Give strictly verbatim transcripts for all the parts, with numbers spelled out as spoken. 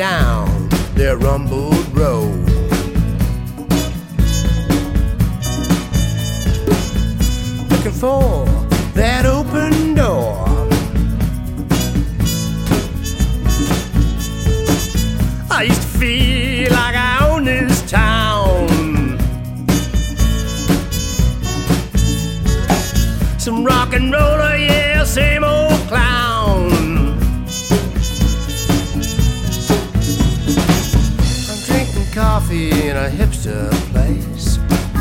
down their rumbled road. Looking for that open door. I used to feel like I owned this town. Some rock and roller, yeah, same old clown. I'm drinking coffee in a hipster place.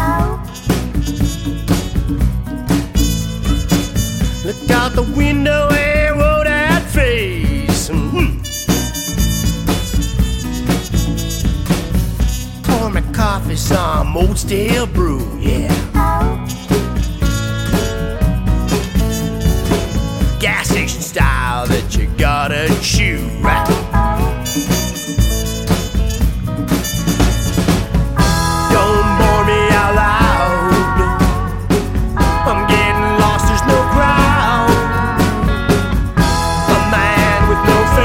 Look out the window and roll that face. Mm-hmm. Pour me coffee, some old stale brew, yeah. Gas station style that you gotta chew, right? Don't bore me out loud. I'm getting lost, there's no crowd. A man with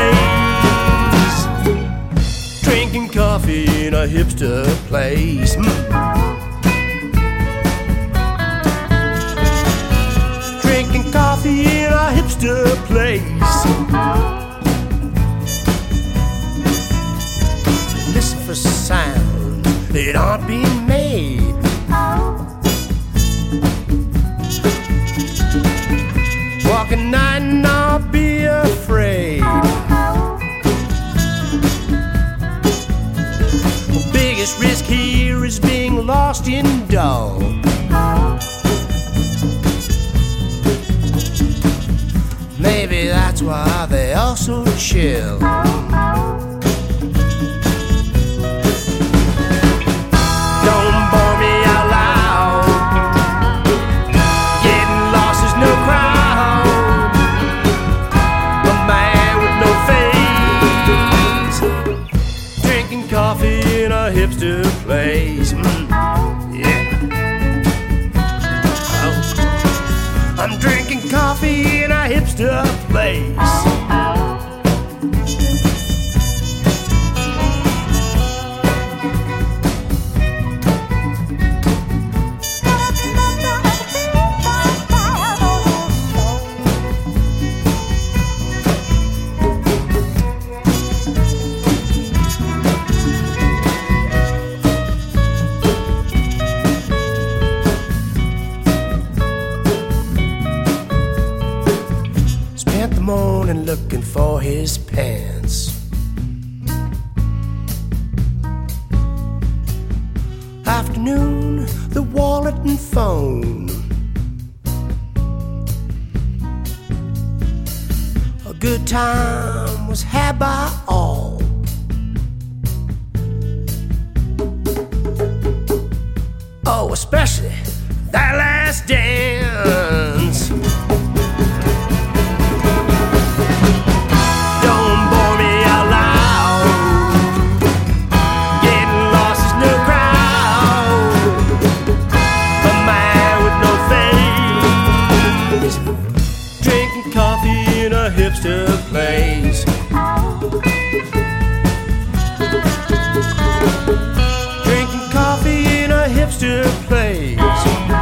no face, drinking coffee in a hipster place. Mm. Drinking coffee in a hipster place. Listen for sounds that aren't being made. Walk at night and not be afraid. The biggest risk here is being lost in dog. Maybe that's why they all so chill. Don't bore me out loud. Getting lost, there's no crowd. A man with no face, drinking coffee in a hipster place. Mm. Yeah. Oh. I'm drinking coffee in a hipster place. Morning looking for his pants. Afternoon, the wallet and phone. A good time was had by all. Oh, especially that last dance. Hipster place. Drinking coffee in a hipster place.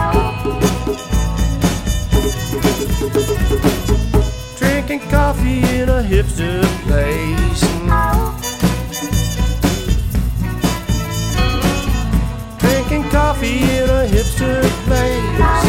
Drinking coffee in a hipster place. Drinking coffee in a hipster place.